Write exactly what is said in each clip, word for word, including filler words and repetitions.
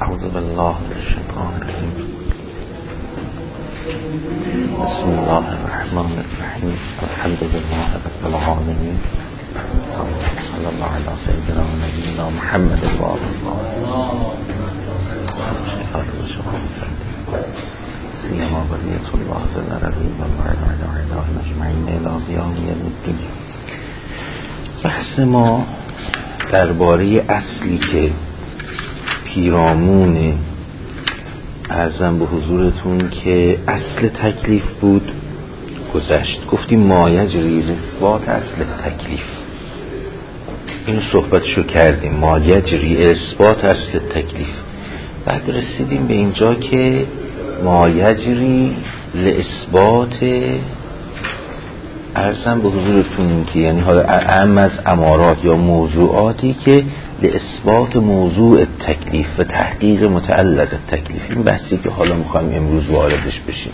اعوذ بالله من الشیطان الرجیم. بسم الله الرحمن الرحیم. الحمد لله رب العالمین. صلی الله علی سیدنا و نبینا محمد و آله سیما بقیت الله فی الارضین و اله اجمعین الی قیام یوم الدین. بحث ما درباره اصلی که پیرامون عرضم به حضورتون که اصل تکلیف بود گذشت. گفتیم ما یجری اثبات اصل تکلیف، اینو صحبتشو کردیم. ما یجری اثبات اصل تکلیف. بعد رسیدیم به اینجا که ما یجری لاثبات عرضم به حضورتون که یعنی حالا اهم از امارات یا موضوعاتی که لاثبات موضوع تکلیف و تحقیق متعلق تکلیف. این بحثی که حالا میخوایم امروز واردش بشیم.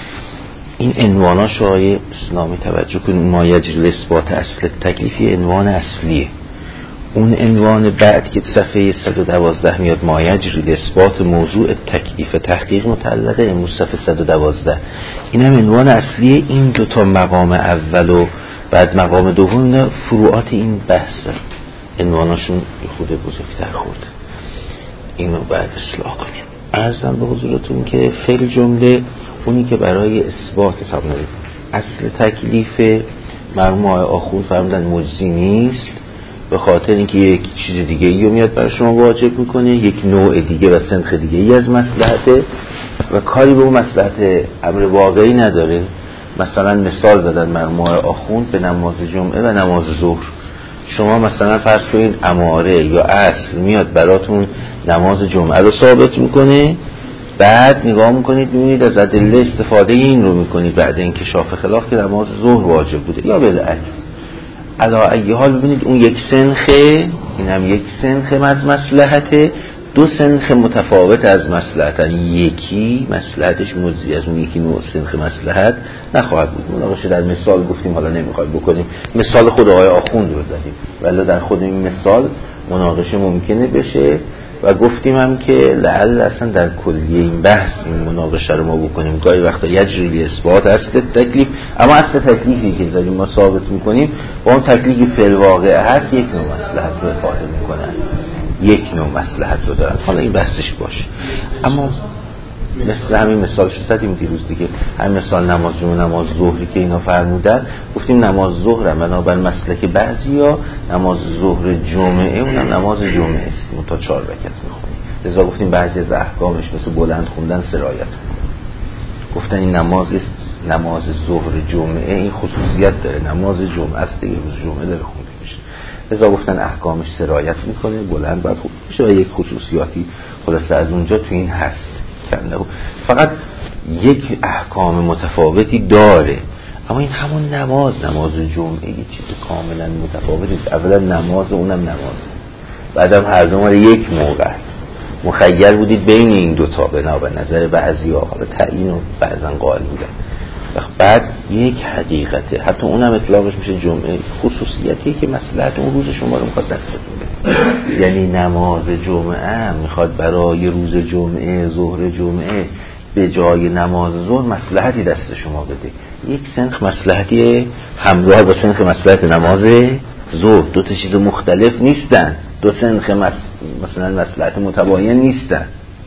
این عنواناش آیه اسلامی توجه کنید. ما یجری لاثبات اصل تکلیف یه عنوان اصلیه. اون عنوان بعد که صفحه صد و دوازده میاد ما یجری لاثبات موضوع تکلیف تحقیق متعلقه، امروز صفحه صد و دوازده. این هم عنوان اصلیه. این دوتا مقام اول و بعد مقام دوم فروعات این بحثه. عنواناشون خود بزرگتر خورده. اینو بعد اصلاح کنیم. عرضم به حضورتون که فعل جمله اونی که برای اثبات حساب ندید اصل تکلیف مرحوم آقای آخوند فرمودن مجزی نیست، به خاطر اینکه یک چیز دیگه ای رو میاد برای شما واجب میکنه، یک نوع دیگه و سنخ دیگه ای از مصلحته و کاری به اون مصلحت امر واقعی نداره. مثلا مثال زدن مرحوم آقای آخوند به نماز جمعه و نماز ظهر. شما مثلا فرض کنید اماره یا اصل میاد براتون نماز جمعه رو ثابت میکنه، بعد نگاه میکنید میبینید از ادله استفاده این رو میکنید بعد این کشاف خلاف که نماز ظهر واجب بوده یا بالعکس. علا ای حال ببینید اون یک سنخه، این هم یک سنخه از مصلحته، دو سنخ متفاوت از مصلحتن. یکی مصلحتش مجزی از اون یکی نوع سنخ مصلحت نخواهد بود. مناقشه در مثال گفتیم حالا نمیخوایم بکنیم، مثال خود آقای آخوند رو زدیم ولی در خود این مثال مناقشه ممکنه بشه و گفتیم هم که لعل اصلا در کلیه این بحث این مناقشه رو ما بکنیم. گاهی وقتا یجری اثبات اصل تکلیف، اما اصل تکلیفی که داریم ما ثابت میکنیم با اون تکلیفی فی الواقع هست یک نوع مصلحت رو افاده میکنن، یک نوع مصلحت رو دارن. حالا این بحثش باشه. اما مثل همین مثالش زدیم دیروز دیگه، همین مثال نماز جمعه نماز ظهری که اینا فرمودن، گفتیم نماز ظهر هم بنابر مسلک بعضیا نماز ظهر جمعه اونم نماز جمعه است، تا چهار رکعت میخونیم. لذا گفتیم بعضی از احکامش مثل بلند خوندن سرایت میکنه. گفتن این نماز نماز ظهر جمعه این خصوصیت داره، نماز جمعه است دیگه، روز جمعه داره خونده میشه. لذا گفتن احکامش سرایت میکنه، بلند باید خوب میشه و یک خصوصیاتی خلاصه از اونجا تو این هست. فقط یک احکام متفاوتی داره، اما این همون نماز نماز جمعه یه چیز کاملا متفاوتی. اولا نماز اونم نماز، بعدم هر دو مال یک موقع است. مخیر بودید بین این دوتا بنا به نظر بعضیا، حالا تعیین و بعضا قائل بودن. بعد یک حقیقته، حتی اونم اطلاقش میشه جمعه، خصوصیتی که مصلحت اون روز شما رو میخواد دستتون بده. یعنی نماز جمعه میخواد برای روز جمعه ظهر جمعه به جای نماز ظهر مصلحتی دست شما بده. یک سنخ مصلحتی همراه با سنخ مصلحت نماز ظهر، دو تا چیز مختلف نیستن، دو سنخ مس... مثلا مصلحت متباین نیستن.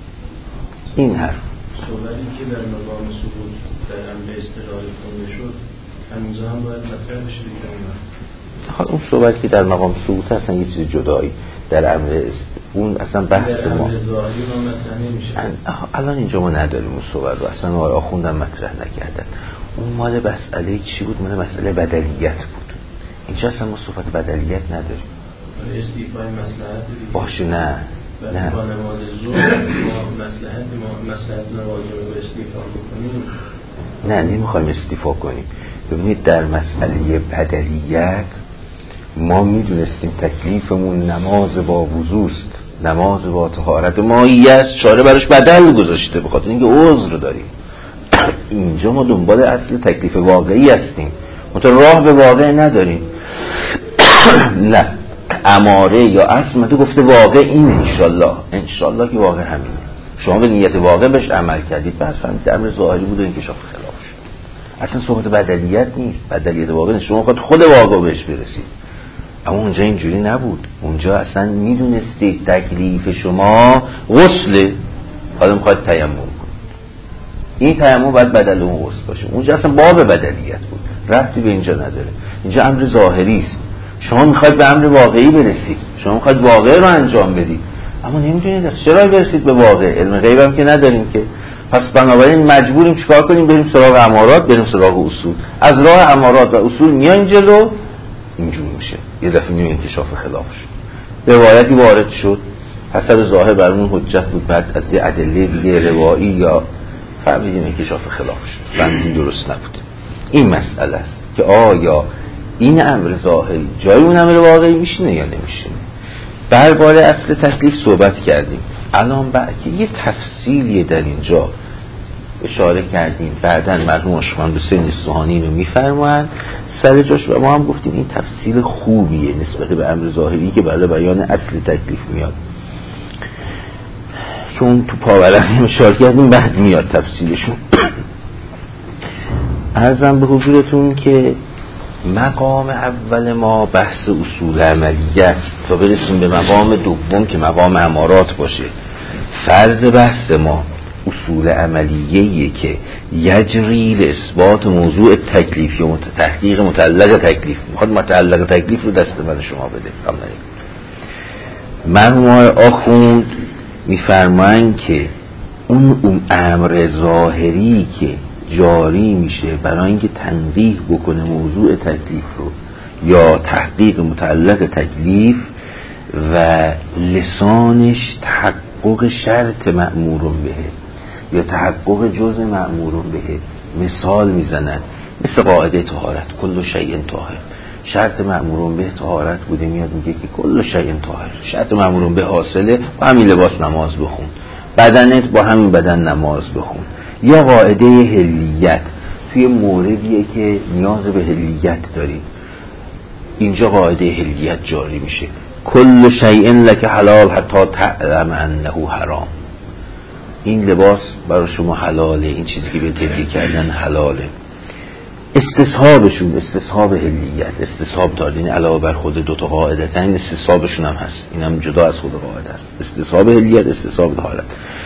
این حرف صحبتی که در مقام ثبوت در امر استقرار کنده شد هنوز هم باید مطرح بشه دیگه. حالا اون صحبتی که در مقام ثبوت اصلا یه چیز جدایی در امر است، اون اصلا بحث در ما امر ظاهری ما مطرح نمیشه. الان اینجا ما نداریم اون صحبت رو، اصلا آقای آخوندم مطرح نکردن. اون مال مسئله چی بود؟ مال مسئله بدلیت بود. اینجا اصلا ما صحبت بدلیت نداریم. استیفای مصلحت باشه نه نه با نماز ظهر ما مصلحت ما مصلحت نماز رو استیفا بکنیم. نه نمیخوایم استیفا کنیم. ببینید در مسئله بدلیت ما میدونستیم تکلیفمون نماز با وضوست، نماز با طهارت مایی است، چاره براش بدل گذاشته به خاطر اینکه عذر داریم. اینجا ما دنبال اصل تکلیف واقعی هستیم، منتها راه به واقع نداریم. نه اماره یا اصل اومده گفته واقع این انشالله انشالله که واقع همینه، شما به نیت واقع بهش عمل کردید بس فهمید امر ظاهری بود و انکشاف خلاف شد. اصلا صحبت بدلیت نیست، بدلیت واقع نیست، شما خود خود واقع بهش برسید. اما اونجا اینجوری نبود، اونجا اصلا میدونستید تکلیف شما غسله، حالا میخواید تیمم کنید، این تیمم باید بدل اون غسل باشه. اونجا اصلا باب بدلیت بود، ربطی به اینجا نداره. اینجا امر ظاهری است، شما میخواید به امر واقعی برسید، شما میخواید واقع رو انجام بدید اما نمیدونید چرا برسید به واقع، علم غیب هم که نداریم که. پس بنابراین مجبوریم چیکار کنیم؟ بریم سراغ امارات، بریم سراغ اصول. از راه امارات و اصول میایم جلو، اینجور میشه یه دفعه میبینیم انکشاف خلاف شد، روایتی وارد شد حسب ظاهر برامون حجت بود، بعد از یه ادله دیگه روایی یا فهمیدیم انکشاف خلاف شد، فهمیدیم درست نبود. این مسئله است که آیا این امر ظاهری جای اون امر واقعی میشینه یا نمیشینه. درباره اصل تکلیف صحبت کردیم، الان بعد که یه تفصیلیه در اینجا اشاره کردیم، بعداً مرحوم آشخوان حسین اصفهانی رو میفرمایند سر جاش و ما هم گفتیم این تفصیل خوبیه نسبت به امر ظاهری که برای بیان اصل تکلیف میاد، چون تو پاورقی اشاره کردیم بعد میاد تفصیلشون. عرضم به حضورتون که مقام اول ما بحث اصول عملیه است تا برسیم به مقام دوم که مقام امارات باشه. فرض بحث ما اصول عملیه‌ایه که یجری اثبات موضوع تکلیف یا تحقیق متعلق تکلیف، میخواد متعلق تکلیف رو دست من شما بده. مرحوم آخوند میفرمایند که اون اون امر ظاهری که جاری میشه برای اینکه تنبیه بکنه موضوع تکلیف رو یا تحقیق متعلق تکلیف و لسانش تحقق شرط مأمورون بهه یا تحقق جزء مأمورون بهه، مثال میزنن مثل قاعده طهارت کل شیء طاهر، شرط مأمورون به طهارت بوده، میاد میگه که کل شیء طاهر، شرط مأمورون به حاصله با همین لباس نماز بخون، بدنت با همین بدن نماز بخون. یا قاعده حلیت توی موردیه که نیاز به حلیت داریم، اینجا قاعده حلیت جاری میشه، کل شیء لک حلال حتی تعلم انه حرام، این لباس برای شما حلاله، این چیزی که به تدریک کردن حلاله. استصحابشون استصحاب حلیت، استصحاب دادین علاوه بر خود دوتا قاعده تن، استصحابشون هم هست، این هم جدا از خود قاعده است، استصحاب حلیت، استصحاب طهارت.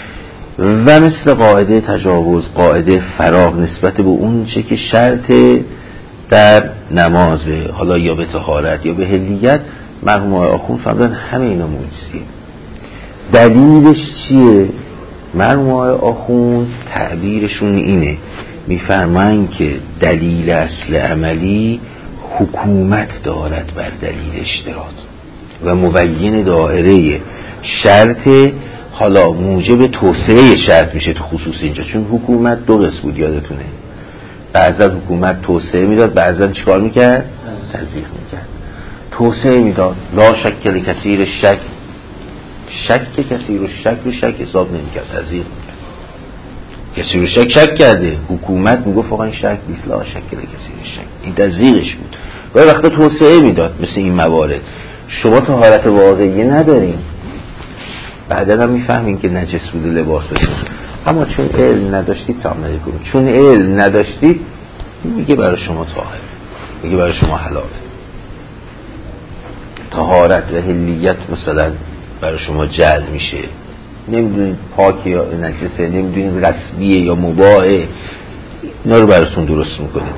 و مثل قاعده تجاوز، قاعده فراغ نسبت به اون چه که شرط در نمازه، حالا یا به طهارت یا به حلیت، مرحوم آخوند فرمودن همه اینا موجزیه. دلیلش چیه؟ مرحوم آخوند تعبیرشون اینه، میفرمایند که دلیل اصل عملی حکومت دارد بر دلیل اشتراط و مبین دائره شرط، حالا موجب توسعه شرط میشه تو خصوص اینجا، چون حکومت دو قسم بود یادتونه، بعضا حکومت توسعه میداد، بعضا چیکار میکرد؟ تضییق میکرد. توسعه میداد، لا شک کثیر شک، شک کثیر و شک رو شک حساب نمیکرد، تضییق میکرد. کثیر و شک شک کرده، حکومت میگفت آقا این شک نیست، لا شک کثیر شک، این تضییقش بود. و وقتا توسعه میداد مثل این موارد. شما طهارت واقعی ندارین، بعدا هم میفهمین که نجس بوده لباسشون، اما چون علم نداشتید سلام علیکم، چون علم نداشتید میگه برای شما طاهر، میگه برای شما حلال. طهارت و حلیت مثلا برای شما جعل میشه، نمیدونید پاک یا نجسه، نمیدونید رسمیه یا مباحه، اینا رو براتون درست میکنه.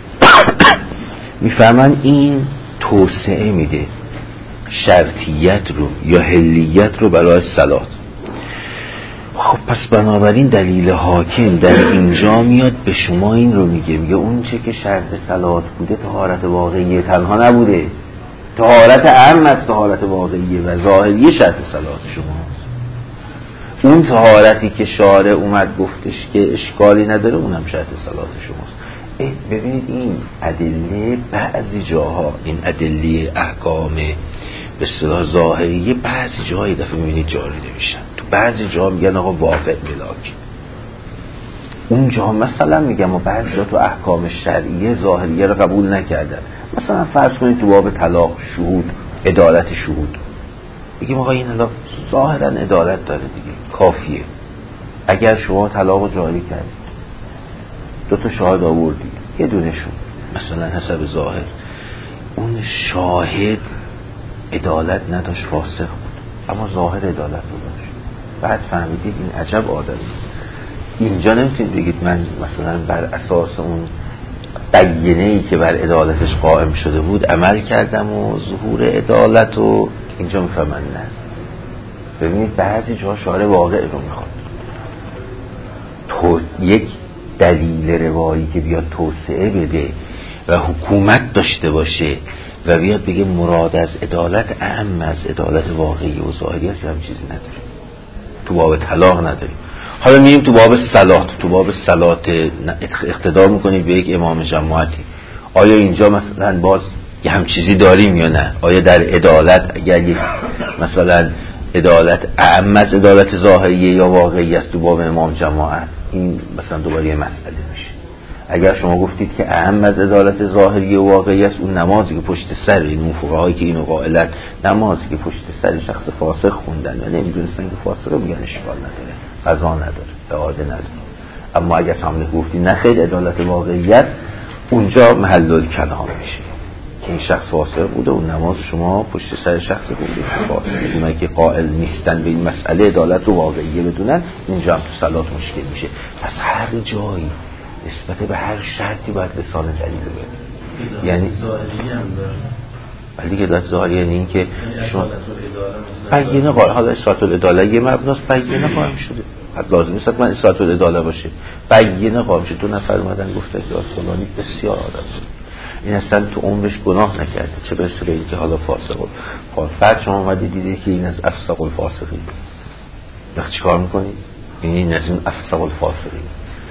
میفهمن این توسعه میده شرطیت رو یا حلیت رو برای صلات. خب پس بنابراین دلیل حاکم در اینجا میاد به شما این رو میگه، میگه اون چه که شرط صلات بوده طهارت واقعیه تنها نبوده، طهارت عام از طهارت واقعیه و ظاهریه شرط صلات شماست. اون طهارتی که شارع اومد گفتش که اشکالی نداره اونم شرط صلات شماست. ببینید این ادله بعضی جاها، این ادله احکام به اصطلاح ظاهریه بعضی جاهای دفعه میبینید جاری نمیشن، تو بعضی جاها میگن آقا واقع ملاک، اون جا مثلا میگم و بعضی جا تو احکام شرعیه ظاهریه رو قبول نکردن. مثلا فرض کنید تو باب طلاق شهود عدالت شهود. بگیم آقا این الان ظاهرا عدالت داره دیگه، کافیه. اگر شما طلاق رو جاری کردید، دو تا شاهد آوردید، یه دونشون مثلا حسب ظاهر اون شاهد عدالت نداشت، فاسق بود، اما ظاهر عدالت رو داشت، بعد فهمیدید این عجب آدمی. اینجا نمیتونید بگید من مثلا بر اساس اون بیانه‌ای که بر عدالتش قائم شده بود عمل کردم و ظهور عدالت و اینجا میفهمن. نه، ببینید بعضی جاها شارع واقع رو میخواد، تو یک دلیل روایی که بیاد توسعه بده و حکومت داشته باشه و بیاد بگه مراد از عدالت اعم از عدالت واقعی و ظاهری است، هم چیزی نداره. تو باب طلاق نداریم. حالا میریم تو باب صلات. تو باب صلات اقتدا میکنید به یک امام جماعتی، آیا اینجا مثلا باز یه هم چیزی داریم یا نه؟ آیا در عدالت اگر یک مثلا عدالت اعم از عدالت ظاهریه یا واقعی است تو باب امام جماعت، این مثلا دوباره یه مسئله میشه. اگر شما گفتید که اعم از عدالت ظاهری و واقعی است، اون نمازی که پشت سر این فقهایی که اینو قائلن نمازی که پشت سر شخص فاسق خوندن و نمیدونستن که فاسق میگن اشکال نداره، قضا نداره، اعاده نداره. اما اگر شما گفتید نه خیر عدالت واقعی است، اونجا محل الکلام میشه که این شخص فاسق بوده و نماز شما پشت سر شخص بوده فاسق. اونایی که قائل نیستن به این مسئله عدالت رو واقعیه بدونن، اینجا هم تو صلات مشکل میشه. پس هر جایی نسبت به هر شرطی باید لسان دلیل بده. یعنی ظاهری هم داره، ولی که داد ظاهری یعنی این که شما بیانه قائل، حالا اصالت العداله یه مبناست، بیانه قائم شده، حد لازم نیست من اصالت العداله باشه، بیانه قائم شده. دو نفر اومدن گفتن که فلانی بسیار آدم بود، این اصلا تو عمرش گناه نکرده، چه برسه به این که حالا فاسق بود. بعد شما اومدید دیدید که این از افسق الفاسقین، وقت چیکار میکنید؟ این از این افسق الفاسقین.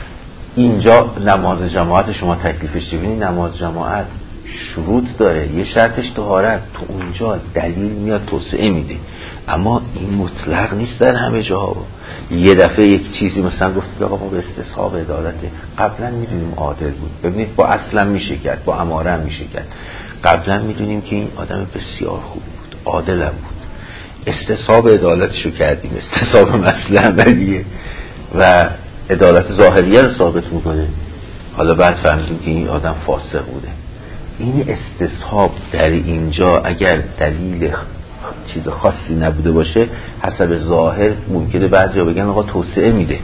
اینجا نماز جماعت شما تکلیفش چیه؟ ببینید نماز جماعت شروط داره، یه شرطش طهارت، تو اونجا دلیل میاد توسعه میده، اما این مطلق نیست در همه جاها. یه دفعه یک چیزی مثلا گفتید آقا ما به استصحاب عدالته، قبلا میدونیم عادل بود، ببینید با اصلا میشه کرد، با اماره هم میشه کرد. قبلا میدونیم که این آدم بسیار خوب بود، عادل هم بود، استصحاب عدالتشو کردیم، استصحاب مسئله عملیه و عدالت ظاهریه رو ثابت میکنه. حالا بعد فهمیدیم که این آدم فاسق بوده. این استصحاب در اینجا اگر دلیل چیز خاصی نبوده باشه، حسب ظاهر ممکنه بعضیا بگن آقا توسعه میده،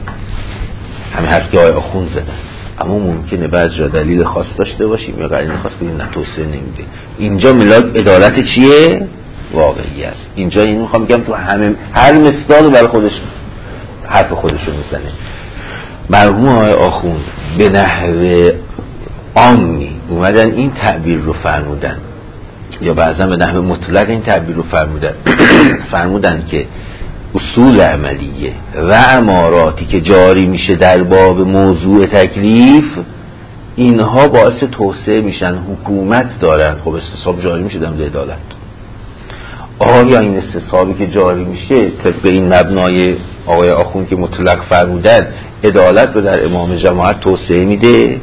همین حرفی که آقای آخوند زدن، اما ممکنه بعضیا دلیل خاص داشته باشیم یا قرینه خاص بگیم نه توسعه نمیده. اینجا ملاک عدالت چیه؟ واقعی است. اینجا این میخوام بگم تو همه هر مصداق برای خودش حرف خودشو میزنه. مرحوم آقای آخوند به نحو عامی اومدن این تعبیر رو فرمودن، یا بعضا به نحو مطلق این تعبیر رو فرمودن فرمودن که اصول عملیه و اماراتی که جاری میشه در باب موضوع تکلیف، اینها باعث توسعه میشن، حکومت دارن. خب استصحاب جاری میشه در عدالت. آیا این استصحابی که جاری میشه طبق این مبنای آقای آخوند که مطلق فرمودن عدالت رو در امام جماعت توسعه میده؟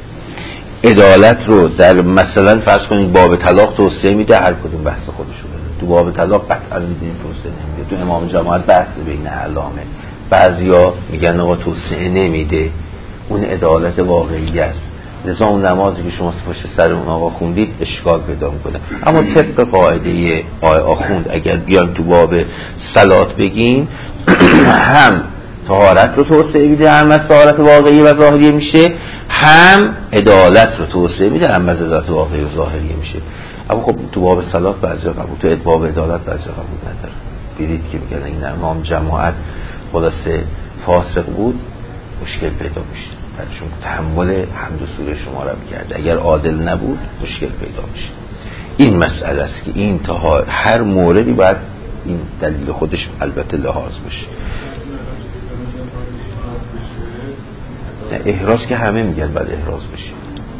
عدالت رو در مثلا فرض کنید باب طلاق توسعه میده؟ هر کدوم بحث خودشو داره. تو باب طلاق قطعا میدونیم توسعه نمیده، تو امام جماعت بحث بین علامه. بعضیا میگن آقا توسعه نمیده، اون عدالت واقعی است، لذا اون نمازی که شما پشت سر اون آقا خوندید اشکال پیدا میکنه. اما طبق قاعده آقای آخوند اگر بیان تو باب صلات بگیم هم طهارت رو توسعه میده، هم از طهارت واقعی و ظاهری میشه، هم عدالت رو توسعه میده، هم از عدالت واقعی و ظاهری میشه. اما خب تو باب صلات بعضیا قبول، تو باب عدالت بعضیا قبول نداره. دیدید که میگن این امام جماعت خلاصه فاسق بود، مشکل پیدا میشه، چون تحمل حمد و سوره شما را میکرده. اگر عادل نبود مشکل پیدا میشه. این مسئله است که این تا هر موردی باید این دلیل خودش البته لحاظ بشه. احراز که همه میگن بعد احراز بشه،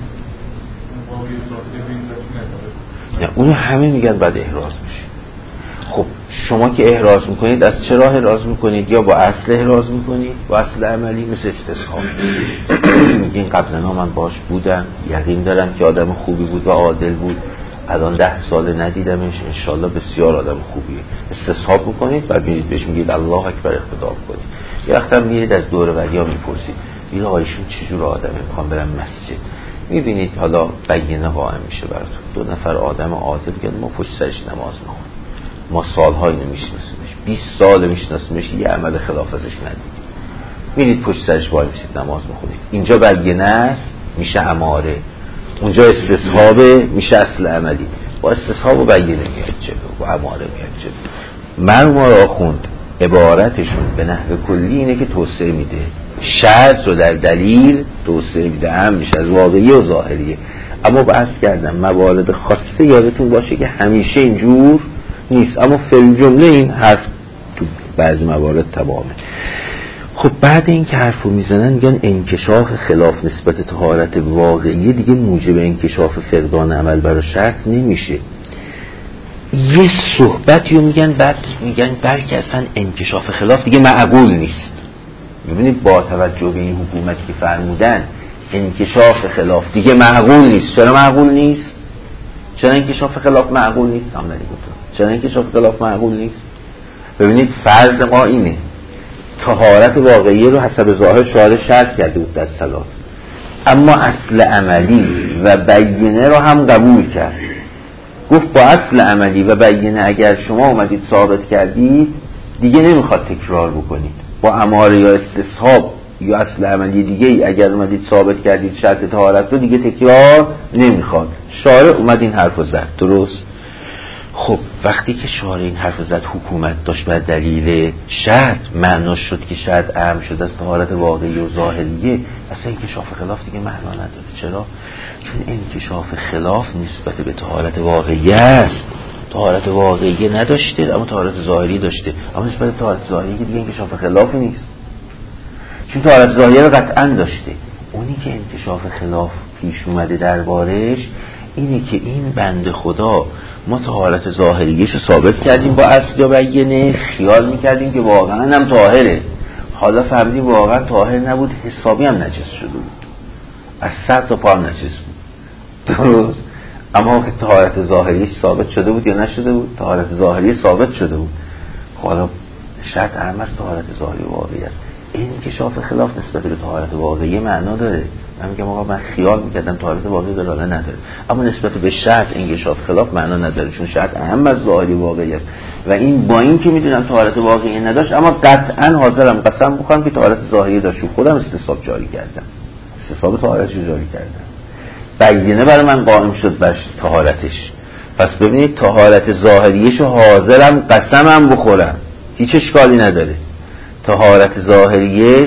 نه اونو همه میگن بعد احراز بشه. خب شما که احراز میکنید از چه راه احراز میکنید؟ یا با اصل احراز میکنید، با اصل عملی مثل استصحاب میگین قبلا من باش بودم، یقین دارم که آدم خوبی بود و عادل بود، الان ده سال ندیدمش، انشالله بسیار آدم خوبیه. استصحاب بکنید بعد میرید بهش میگید الله اکبر اقتدا کنید. یه وقت هم میرید از دور وریا میپرسید میگه آیشون چجور آدمه میخوام برم مسجد، میبینید حالا بینه قائم میشه براتون، دو نفر آدم عادل میگن ما پشت سرش نماز میخونیم، ما سالهای نمیشناسیمش، بیست سال میشناسیمش، یه عمل خلاف ازش ندید، میرید پشت سرش وای میشید نماز میخونید. اینجا بینه است میشه اماره، اونجا استصحابه میشه اصل عملی. با استصحاب و بینه میاد جلو و اماره میاد جلو. مرحوم آخوند عبارتشون به نحو کلی اینه که توسعه میده، شرط رو در دلیل توسعه میده، هم میشه از واقعی و ظاهریه. اما بحث کردم موارد خاصه یادتون باشه که همیشه اینجور نیست، اما فی جمله این حرف تو بعضی موارد تمامه. خب بعد این که حرفو میزنن میگن انکشاف خلاف نسبت طهارت واقعی دیگه موجب انکشاف فقدان عمل برای شرط نمیشه. یه صحبتی رو میگن بعد میگن بلکه اصلا انکشاف خلاف دیگه معقول نیست. میبینید با توجه به این حکومتی که فرمودن انکشاف خلاف دیگه معقول نیست. چرا معقول نیست؟ چرا انکشاف خلاف معقول نیست؟ هم نگفتم چرا انکشاف خلاف معقول نیست؟ ببینید فرض ما اینه طهارت واقعی رو حسب ظاهر شارع شرط کرده بود در صلات، اما اصل عملی و بینه رو هم قبول کرد. گفت با اصل عملی و بینه اگر شما اومدید ثابت کردید دیگه نمیخواد تکرار بکنید. با اماره یا استصحاب یا اصل عملی دیگه ای اگر اومدید ثابت کردید شرط طهارت رو دیگه تکرار نمیخواد. شارع اومد این حرف رو زد، درست؟ خب وقتی که شارع این حرف زد حکومت داشت بر دلیل شرط معنا شد که شرط اهم شد از طهارت واقعی و ظاهریه، اصلا انکشاف خلاف دیگه معنا نداره. چرا؟ چون انکشاف خلاف نسبت به طهارت واقعی است. طهارت واقعی نداشته اما طهارت ظاهری داشته، اما نسبت به طهارت ظاهری دیگه انکشاف خلافی نیست، چون طهارت ظاهری رو قطعا داشته. اونی که انکشاف خلاف پیش اومده دربارش اینه که این بنده خدا ما طهارت ظاهریش رو ثابت کردیم با اصل یا بینه، خیال میکردیم که واقعا هم طاهره، حالا فهمیدیم واقعا طاهر نبود، حسابی هم نجس شده بود، از سر تا پا هم نجس بود، درست؟ اما طهارت ظاهریش ثابت شده بود یا نشده بود؟ طهارت ظاهری ثابت شده بود. حالا شرط اهم از طهارت ظاهری واقعی است. این انکشاف خلاف نسبت به طهارت واقعی معنا داره. من میگم آقا من خیال میکردم طهارت واقعی داره، حالا نداره. اما نسبت به شرط انکشاف خلاف معنا نداره، چون شرط اهم از ظاهری واقعی است. و این با این که میدونم طهارت واقعی نداشت، اما قطعا حاضرم قسم بخورم که طهارت ظاهری داشت. خودم استصحاب جاری کردم، استصحاب طهارتش جاری کردم، بینه برای من قائم شد بر طهارتش. پس ببینید طهارت ظاهریش حاضرم قسمم بخورم، هیچ اشکالی نداره. طهارت ظاهریش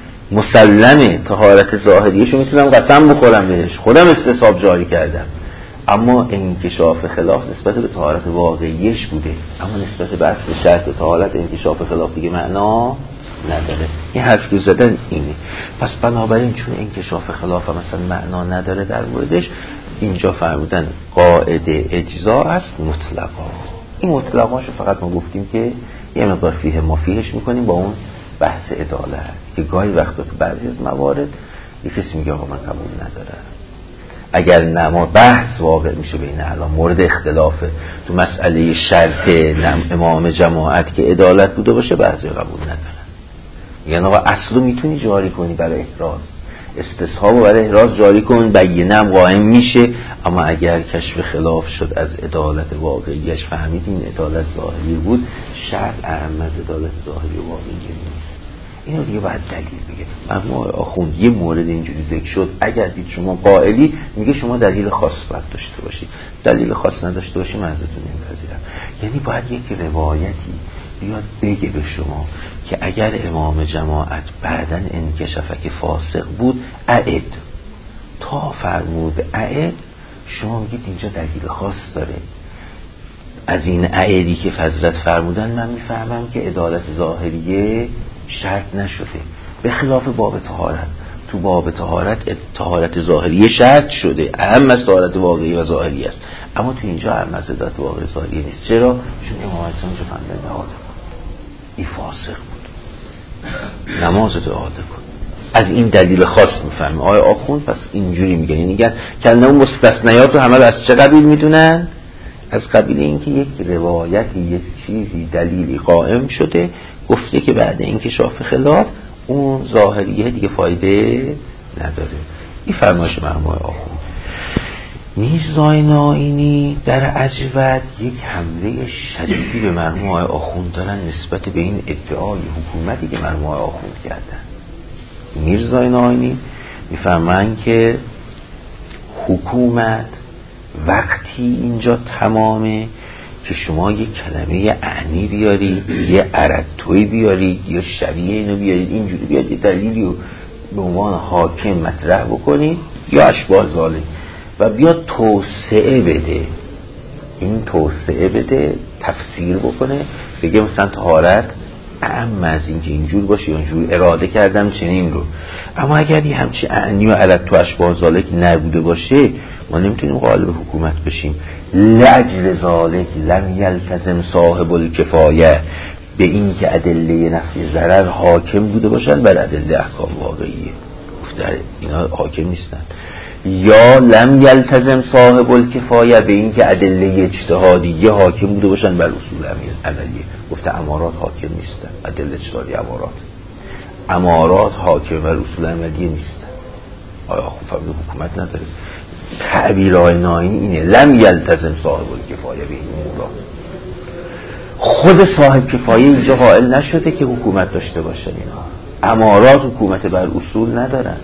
مسلمه، طهارت ظاهریش رو میتونم قسم بخورم بهش، خودم استصحاب جاری کردم. اما انکشاف خلاف نسبت به طهارت واقعیش بوده، اما نسبت به اصل شرط طهارت انکشاف خلاف دیگه معنا نداره. این حرف که زدن اینه. پس بنابراین چون انکشاف خلاف مثلا معنا نداره در موردش، اینجا فرمودن قاعده اجزا است مطلقا. این مطلقاش فقط ما گفتیم که یه مقدار فیه ما فیهش میکنیم با اون بحث عدالت، که گاهی وقتا تو بعضی از موارد یه کسی میگه آقا من قبول ندارم. اگر نما بحث واقع میشه بین الان مورد اختلافه تو مسئله شرط امام جماعت که عدالت بوده باشه، بعضی قبول ندارن. یعنی آقا اصلو میتونی جاری کنی برای احراز، استصحاب برای احراز جاری کن، بینه هم قائم میشه، اما اگر کشف خلاف شد از عدالت واقعیش فهمیدین عدالت ظاهری بود، شرط اهم از عدالت ظاهری و واقعی نیست. اینو دیگه باید دلیل بگه. اما آخوند یه مورد اینجوری ذکر شد، اگر دید شما قائلی، میگه شما دلیل خاص باید داشته باشی، دلیل خاص نداشته باشی من ازتون نمیپذیرم. یعنی باید یک روایتی بیاد بگه به شما که اگر امام جماعت بعداً انکشف که فاسق بود اعد، تا فرمود اعد، شما میگید اینجا دلیل خاص داره. از این اعدی که حضرت فرمودن من میفهمم که عدالت ظاهریه شرط نشده، به خلاف باب طهارت. تو باب طهارت طهارت ظاهریه شرط شده، اهم از طهارت واقعی و ظاهری است، اما تو اینجا اهم از عدالت واقعی و ظاهری نیست. چرا؟ چون امام اصلا اونجا فهمیدن نهاده این فاسق بود، نمازت اعاده کن. از این دلیل خاص میفهمه. آقای آخوند پس اینجوری میگن، یعنی میگن کنه اون مستثنیات رو همه از چه قبیل میدونن؟ از قبیل اینکه یک روایتی، یک چیزی، دلیلی قائم شده گفته که بعد انکشاف خلاف اون ظاهریه دیگه فایده نداره. این فرمایش مرحوم آقای آخوند. میرزای نائینی در عجوت یک حمله شدیدی به مرحوم آقای آخوند دارن نسبت به این ادعای حکومتی که مرحوم آقای آخوند کردن. میرزای نائینی میفهمن که حکومت وقتی اینجا تمامه که شما یک کلمه اعنی بیارید، یه ارتوی بیارید یا شبیه اینو بیارید، اینجوری بیارید یه دلیلی رو به عنوان حاکم مطرح بکنید یا اشباه ذالک و بیا توسعه بده. این توسعه بده، تفسیر بکنه، بگه مثلا طهارت اعم از این که اینجور باشه یا اینجور اراده کردم چنین رو. اما اگر یه همچی اعنی و علت تو اشباه ذالک نبوده باشه ما نمیتونیم غالب حکومت بشیم. لعجل ذالک لم یلتزم صاحب الکفایه، به این که ادله نفی ضرر حاکم بوده باشن بر ادله احکام واقعیه. گفته اینا حاکم نیستن. یا لم یلتزم صاحب الکفایه، به این که ادله اجتهادیه حاکم بوده باشن بر اصول عملیه. گفته امارات حاکم نیستن، ادله اجتهادی امارات امارات حاکم بر اصول عملیه نیستن. آیا خوب فهمید حکومت نداره؟ تعبیرهای نائینی اینه، لم یلتزم صاحب الکفایه به این امورات. خود صاحب کفایه اینجا قائل نشده که حکومت داشته باشن. اینا امارات حکومت بر اصول ندارن.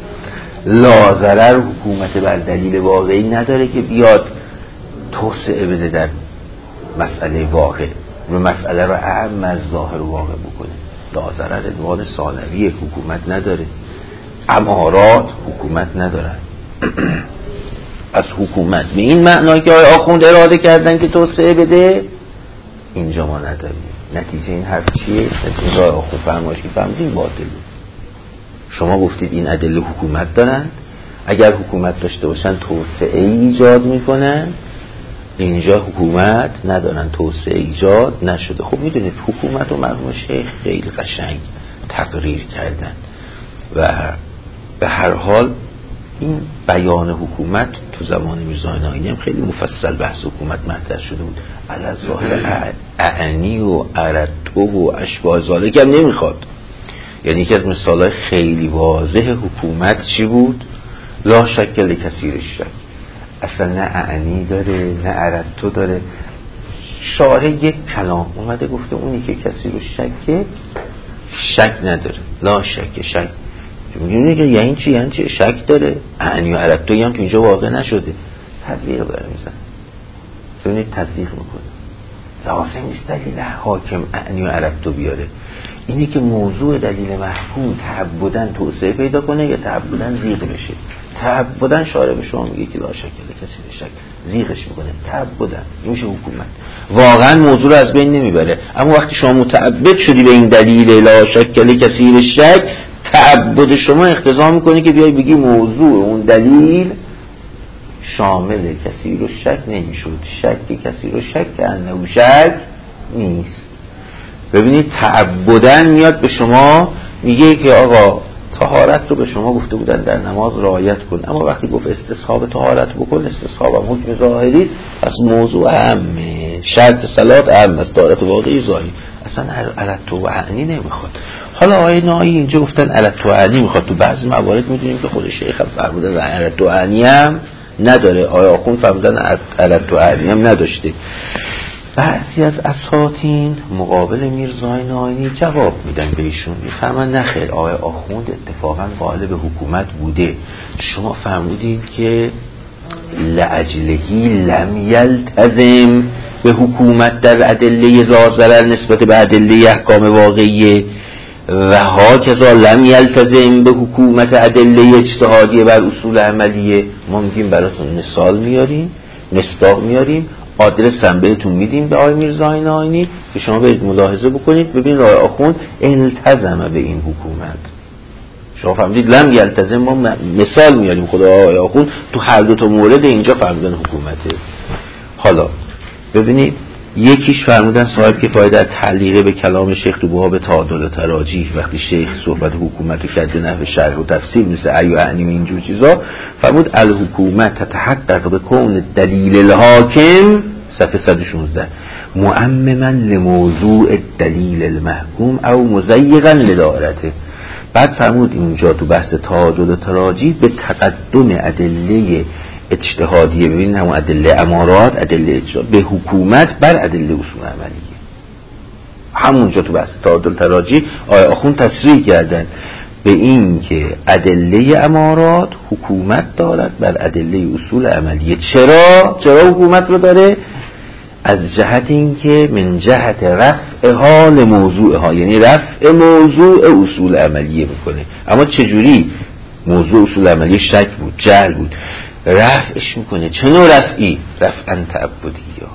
لازرر حکومت بر دلیل واقعی نداره که بیاد توسعه بده در مسئله واقع و مسئله رو اعم از ظاهر و واقع بکنه. لازرر عنوان ثانوی حکومت نداره. امارات حکومت ندارن. از حکومت به این معنی که آقای آخوند اراده کردن که توسعه بده اینجا ما نداریم. نتیجه این حرف چیه؟ نتیجه آقای آخوند فرمایش که فهمیدین باطله. شما گفتید این ادله حکومت دارن، اگر حکومت داشته باشن توسعه ایجاد میکنن، اینجا حکومت ندارن، توسعه ایجاد نشده. خب میدونید حکومت و مرحوم شیخ خیلی قشنگ تقریر کردن و به هر حال این بیان حکومت تو زمان میرزای نائینی هم خیلی مفصل بحث حکومت مطرح شده بود. علی ظاهر اعنی و ارتو و اشباه ذالک هم نمیخواد. یعنی یکی از مثالهای خیلی واضح حکومت چی بود؟ لا شک لکثیر الشک. اصلا نه اعنی داره نه ارتو داره. شارح یک کلام اومده گفته اونی که کثیر الشک شک نداره. لا شک شک میگه که یعنی چی؟ یعنی چی؟ شک داره. اعنی و ارتوی هم که اینجا واقع نشده. تضییق داره میزن. ببینید تضییق میکنه. لازم نیست دلیل حاکم اعنی و ارتو بیاره. اینی که موضوع دلیل محکوم تعبداً توسعه پیدا کنه یا تعبداً زیغ بشه. تعبداً شارع به شما میگه که لا شک کسی شک زیغش میکنه. تعبداً میشه حکومت واقعا موضوع رو از بین نمیبره. اما وقتی شما متعبد شدی به این دلیل لا شک کسی شک، تعبد شما اقتضا میکنه که بیای بگی موضوع اون دلیل شامل کثیر و شک نمیشود. شک کثیر و شک که انه شک نیست. ببینید تعبداً میاد به شما میگه که آقا طهارت رو به شما گفته بودن در نماز رعایت کن، اما وقتی گفت استصحاب طهارت بکن، استصحاب هم حکم ظاهری است، پس موضوع اهمه. شرط صلات اهم است، طهارت واقعی ظاهری اصلا علت و اعنی نمیخواد. حالا آقای نائینی اینجا گفتن علت و اعنی میخواد. تو بعضی موارد میدونیم که خود شیخ هم فرمودن علت و اعنی هم نداره. آقای آخوند فرمودن علت و اعنی هم نداشته. بعضی از اساتین مقابل میرزای نائینی جواب میدن به ایشون، میفهمن نخیر آقای آخوند اتفاقا قالب حکومت بوده. شما فرمودید که لعجلهی لم یلتزم به حکومت در ادله ضرر نسبت به ادله احکام واقعیه و ها کذا لم یلتزم به حکومت ادله اجتهادیه بر اصول عملیه. ما میگیم براتون مثال میاریم، مصداق میاریم، آدرس هم بهتون میدیم به آقای میرزای نائینی که شما برید ملاحظه بکنید ببینید آقای آخوند التزم به این حکومت. شما فهمیدید لم یلتزم، ما مثال میاریم خدا آقای آخوند تو هر دو تا مورد اینجا فهمیدن حکومته. حالا ببینید یکیش فرمودن صاحب کفایه در تعلیق به کلام شیخ تو باب تعادل و تراجیح، وقتی شیخ صحبت حکومت رو کرده نحو شرح و تفسیر مثل ای و اعنی و اینجور چیزا، فرمود الحکومت تتحقق به کون دلیل الحاکم صفحه صد و شانزده معمما لموضوع دلیل المحکوم او مزیقا لدارته. بعد فرمود اینجا تو بحث تعادل و تراجیح به تقدم ادله اجتهادیه، ببینید همون ادله امارات، ادله اجتهاد به حکومت بر ادله اصول عملیه. همونجا تو بحث تعادل تراجیح آیه آخوند تصریح کردن به این که ادله امارات حکومت دارد بر ادله اصول عملیه. چرا؟ چرا حکومت رو داره؟ از جهت این که من جهت رفع حال موضوع ها، یعنی رفع موضوع اصول عملیه میکنه. اما چجوری؟ موضوع اصول عملیه شک بود، جهل بود، رفعش میکنه. چه نوع رفعی؟ رفعا تعبدی ها.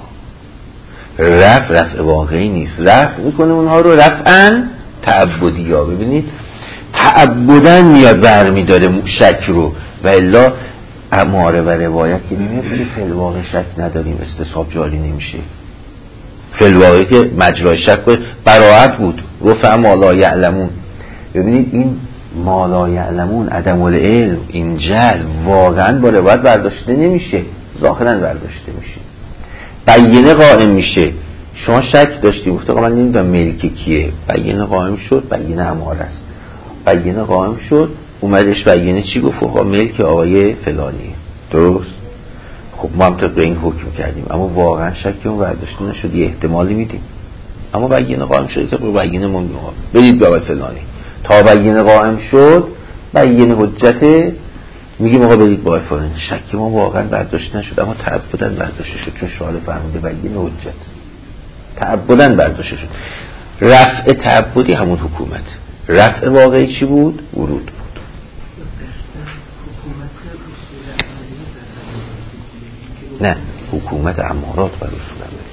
رفع رفع واقعی نیست، رفع میکنه اونها رو رفعا تعبدی ها. ببینید تعبدن میاد برمیداره شک رو، و الا اماره و روایت که نمیاد بگه فی‌الواقع شک نداریم استصحاب جاری نمیشه. فی‌الواقع که مجرای شک براعت بود، رفع ما لا یعلمون. ببینید این ما لا یعلمون، عدم العلم، این جهل واقعا با روایت برداشته نمیشه، ظاهرا برداشته میشه، بینه قائم میشه. شما شک داشتی گفته من نمیدونم ملک کیه، بینه قائم شد، بینه اماره است، بینه قائم شد، اومدش بینه چی گفت؟ آقا ملک آقای فلانیه، درست؟ خب ما هم طبق این حکم کردیم، اما واقعا شکمون برداشته نشد، یه احتمالی میدیم، اما بینه قائم شد طبق بینه ما میگیم برید به آقای فلانی. تا بینه قائم شد، بینه حجته، میگیم آقا برید با آقای فلانی. شک ما واقعا برداشته نشد، اما تعبداً برداشته شد، چون شارع فرموده بینه حجت، تعبداً برداشته شد. رفع تعبدی همون حکومت، رفع واقعی چی بود؟ ورود بود. نه، حکومت امارات بر اصول عملی.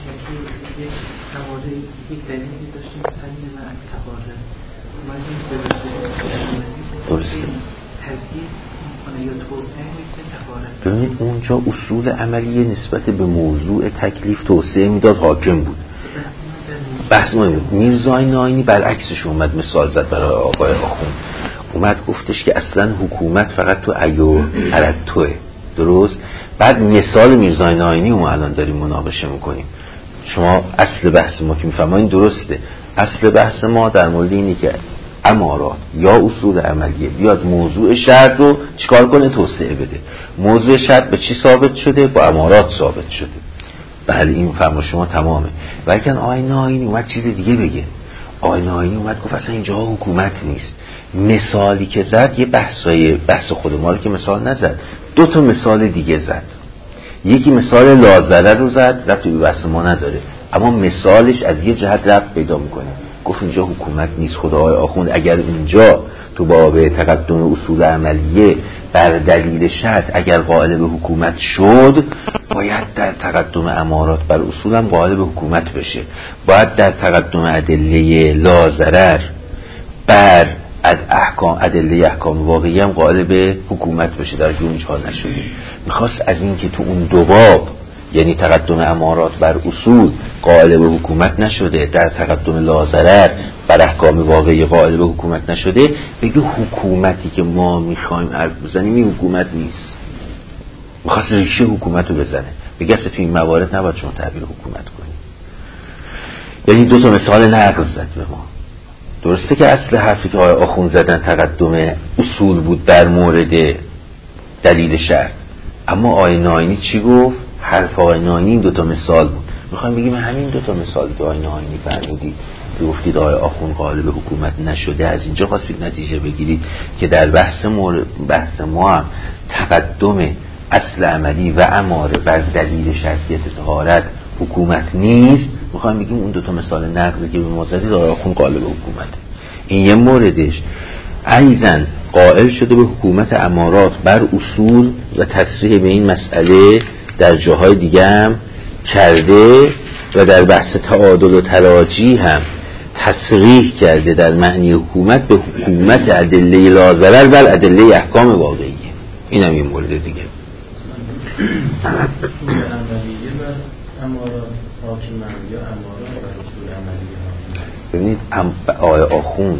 درسته. ببینید اونجا اصول عملیه نسبت به موضوع تکلیف توسعه میداد، حاکم بود. بحث ما میرزای ناینی برعکسش اومد مثال زد برای آقای آخوند، اومد گفتش که اصلا حکومت فقط تو ایو ارتوه، درست؟ بعد مثال میرزای ناینی ما الان داریم مناقشه میکنیم. شما اصل بحث ما که میفهمین درسته، اصل بحث ما در مورد اینه که امارات یا اصول عملیه بیاد موضوع شرط رو چیکار کنه؟ توسعه بده. موضوع شرط به چی ثابت شده؟ با امارات ثابت شده. بله این فهم شما تمامه. ولیکن آقای ناینی اومد چیز دیگه بگه. آقای ناینی اومد گفت اصلا اینجا حکومت نیست. مثالی که زد یه بحثای بحث خود ما رو که مثال نزد، دو تا مثال دیگه زد. یکی مثال لازره رو زد، ربطی به بحث ما نداره، اما مثالش از یه جهت ربط پیدا میکنه. گفت اینجا حکومت نیست. خدای آخوند اگر اینجا تو باب تقدم اصول عملیه بر دلیل شرط اگر قائل به حکومت شد، باید در تقدم امارات بر اصول هم قائل به حکومت بشه. باید در تقدم ادله لازرر بر احکام ادله احکام واقعی هم قائل به حکومت بشه، در جون جا نشده. میخواست از این که تو اون دو باب، یعنی تقدم امارات بر اصول قائل به حکومت نشده، در تقدم لازرر بر احکام واقعی قائل به حکومت نشده، بگه حکومتی که ما میخوایم حرف بزنیم این حکومت نیست. میخواست ریشه حکومت رو بزنه، بگه اصلا تو این موارد نباید شما تعبیر حکومت کنید. یعنی دو تا مثال نقض زد به ما. درسته که اصل حرفی که آقای آخوند زدن تقدم اصول بود در مورد دلیل شرط، اما آقای ناینی چی گفت؟ حرف آقای ناینی این دوتا مثال بود. میخوام بگیم همین دوتا مثال که آقای ناینی فرمودید گفتید آقای آخوند قائل به حکومت نشده، از اینجا خواستید نتیجه بگیرید که در بحث مورد بحث ما هم تقدم اصل عملی و اماره بر دلیل شرطیت طهارت حکومت نیست. میخوام بگیم اون دوتا مثال نقضی که به ما زدید آقای آخوند قائل به حکومت، این یه موردش. ایضاً قائل شده به حکومت امارات بر اصول و تصریح به این مسئله در جاهای دیگه هم کرده و در بحث تعادل و تراجیح هم تصریح کرده در معنی حکومت به حکومت ادله لازرر بر ادله احکام واقعیه. این هم این مورد دیگه. عملیه بر امارات حاکمن یا امارات بر اصول عملی حاکمن؟ ببینید آقای آخوند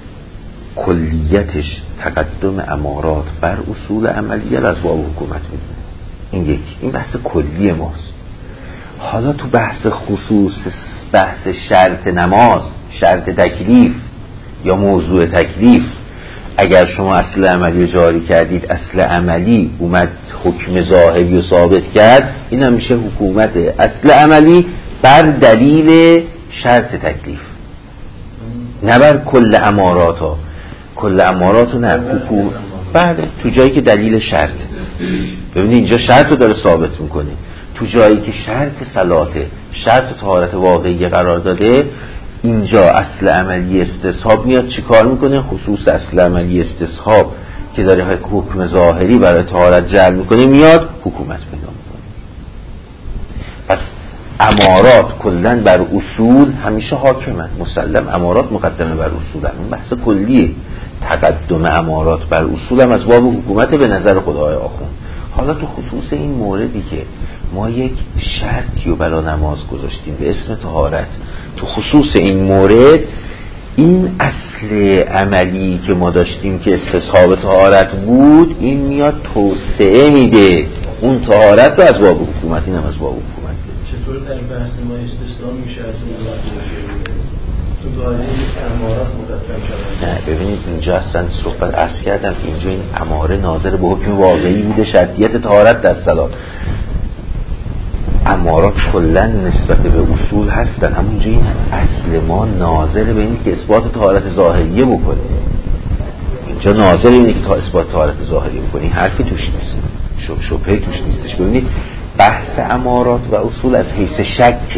کلیتش تقدم امارات بر اصول عملیه از باب حکومت میدونه. این یک، این بحث کلی ماست. حالا تو بحث خصوص، بحث شرط نماز، شرط تکلیف یا موضوع تکلیف، اگر شما اصل عملی جاری کردید، اصل عملی اومد حکم ظاهری رو ثابت کرد، این هم میشه حکومت اصل عملی بر دلیل شرط تکلیف، نه بر کل امارات ها. کل امارات ها نه، حکومت بعد تو جایی که دلیل شرط. ببینید اینجا شرط رو داره ثابت میکنه. تو جایی که شرط صلاته، شرط طهارت واقعی قرار داده، اینجا اصل عملی استصحاب میاد چی کار میکنه؟ خصوص اصل عملی استصحاب که داره حکم ظاهری برای طهارت جلب میکنه میاد حکومت پیدا میکنه. پس امارات کلن بر اصول همیشه حاکمن، مسلم امارات مقدمه بر اصول. این بحث کلیه. تقدم امارات بر اصول هم از باب حکومت به نظر خدای آخوند. حالا تو خصوص این موردی که ما یک شرطی و بلا نماز گذاشتیم به اسم طهارت، تو خصوص این مورد این اصل عملی که ما داشتیم که استصحاب طهارت بود، این میاد توسعه میده اون طهارت رو از باب حکومت. این هم از باب حکومت. چطور در این بحث ما استثنا میشه از اون تو دایره امارات مقدم شدن؟ نه ببینید اینجا اصلا صحبت عرض کردم که اینجا این اماره ناظر به حکم واقعی بوده، شرطیت طهارت در صلات. امارات کلا نسبت به اصول هستن، اما اینجا این اصل ما ناظر به اینه که اثبات طهارت ظاهریه بکنه. اینجا ناظر اینه که تا اثبات طهارت ظاهریه بکنه. این حرفی توش نیست، شب شبهه توش نیستش. ببینید بحث امارات و اصول از حیث شک،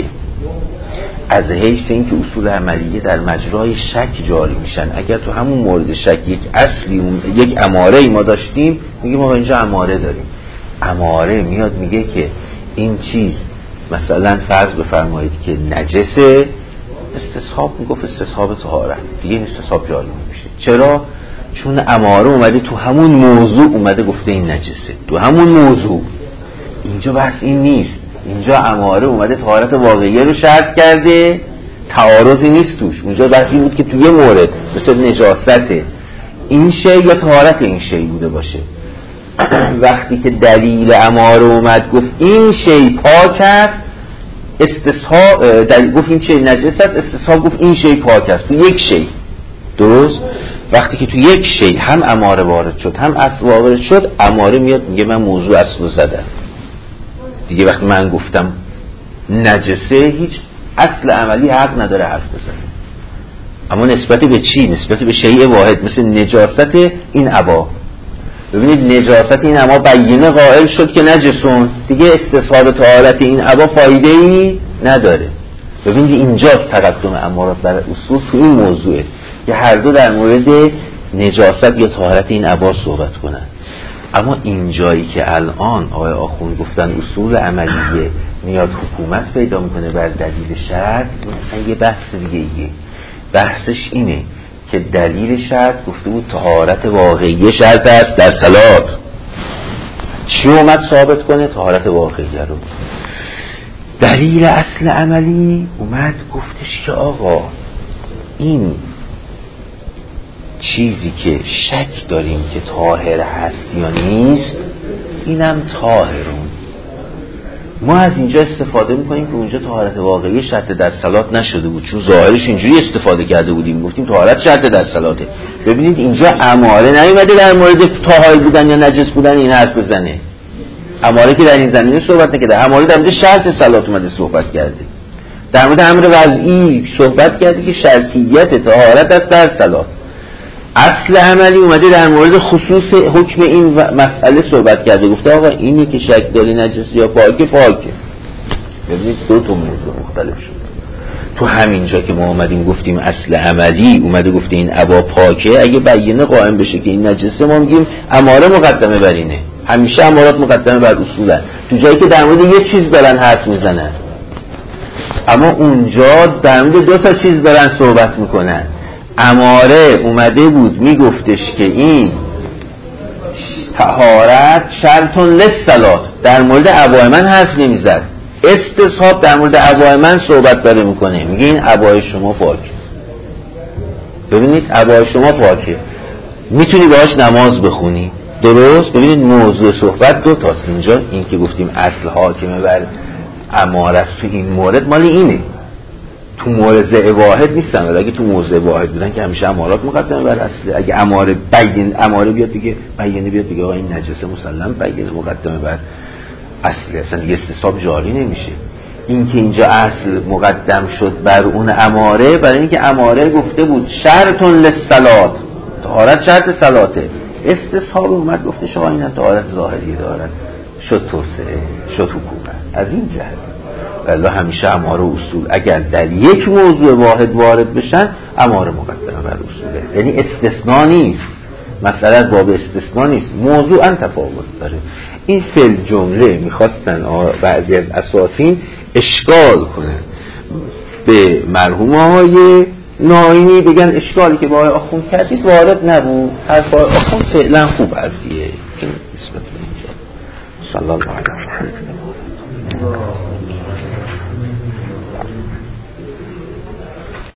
از حیث اینکه اصول عملیه در مجرای شک جاری میشن. اگر تو همون مورد شک یک اصلی، یک اماره ای ما داشتیم، میگیم ما اینجا اماره داریم. اماره میاد میگه که این چیز مثلا فرض بفرمایید که نجسه، استصحاب میگفت استصحاب طهارت، دیگه استصحاب جاری نمیشه. چرا؟ چون اماره اومده تو همون موضوع اومده گفته این نجسه، تو همون موضوع. اینجا بحث این نیست. اینجا اماره اومده طهارت واقعیه رو شرط کرده، تعارضی نیست توش. اونجا بحثی بود که توی یه مورد مثل نجاست این شی یا طهارت این شی بوده باشه. وقتی که دلیل اماره اومد گفت این شی پاک است، استصحاب دلیل گفت این شی نجس است، استصحاب گفت این شی پاک است. تو یک شی، درست؟ وقتی که تو یک شی هم اماره وارد شد هم اصل وارد شد، اماره میاد میگه من موضوع اصل رو زدم دیگه. وقتی من گفتم نجسه، هیچ اصل عملی حق نداره حرف بزنه. اما نسبت به چی؟ نسبت به شیء واحد مثل نجاست این عبا. ببینید نجاست این عبا بینه قائل شد که نجسون، دیگه استصحاب طهارت این عبا فایده ای نداره. ببینید اینجاست تقدم امارات بر اصول تو این موضوعه که هر دو در مورد نجاست یا طهارت این عبا صحبت کنن. اما این جایی که الان آقای آخوند گفتن اصول عملیه میاد حکومت پیدا میکنه بر دلیل شرط، مثلا یه بحث دیگه ایه. بحثش اینه که دلیل شرط گفته بود طهارت واقعی شرط است در صلات. چی اومد ثابت کنه؟ طهارت واقعیه رو. دلیل اصل عملی اومد گفتش که آقا این چیزی که شک داریم که طاهر هست یا نیست، اینم طاهرون. ما از اینجا استفاده میکنیم که اونجا طهارت واقعی شرط در صلات نشده بود، چون ظاهرش اینجوری استفاده کرده بودیم، گفتیم طهارت شرط در صلاته. ببینید اینجا اماره نیومده در مورد طاهر بودن یا نجس بودن این حرف بزنه. اماره که در این زمینه صحبت نکرده، اماره در مورد شرط صلات اومده صحبت کرده. در مورد امر وضعی صحبت کرده که شرطیت طهارت است در صلات. اصل عملی اومده در مورد خصوص حکم این مسئله صحبت کرده، گفته آقا اینی که شک داری نجس یا پاکه پاکه. ببینید دو تا موضوع مختلف شد. تو همینجا که ما اومدیم گفتیم اصل عملی اومده گفته این عبا پاکه، اگه بینه قائم بشه که این نجسه ما میگیم اماره مقدمه بر اینه. همیشه امارات مقدمه بر اصولن. تو جایی که در مورد یه چیز دارن حرف میزنن، اما اونجا در مورد دو تا چیز دارن صحبت میکنن. اماره اومده بود میگفتش که این طهارت شرطون للصلات، در مورد عبای من حرف نمیزد. استصحاب در مورد عبای من صحبت داره میکنه، میگه این عبای شما پاک. ببینید عبای شما پاکه، میتونی باهاش نماز بخونی، درست؟ ببینید موضوع صحبت دو تاست اینجا. این که گفتیم اصل حاکمه بر اماره است، تو این مورد مال اینه، تو موضع واحد نیستن. ولی اگه تو موضع واحد بودن که همیشه امارات مقدمه بر اصله. اگه اماره بین اماره بیاد بگه بیانه بیاد بگه آقا این نجسه مسلم بیانه مقدمه بر اصله، اصلا دیگه استصحاب جاری نمیشه. این که اینجا اصل مقدم شد بر اون اماره، برای اینکه اماره گفته بود شرط للصلات، طهارت شرط صلاته. استصحاب اومد گفته شما این طهارت ظاهری دارد، شد توسعه، شد حکومت. از این جهت والله همیشه اماره اصول اگر در یک موضوع واحد وارد بشن اماره مقدمه بر اصوله، یعنی استثناء نیست، مسئله از باب استثناء نیست، موضوعا تفاوت داره. این فل جمله میخواستن بعضی از اساتین اشکال کنن به مرحومه های ناینی، بگن اشکالی که با آقای آخوند کردید وارد نبود، حرف آقای آخوند فعلا خوب حرفیه. این نسبت به اینجا. صلی الله علیه و سلم.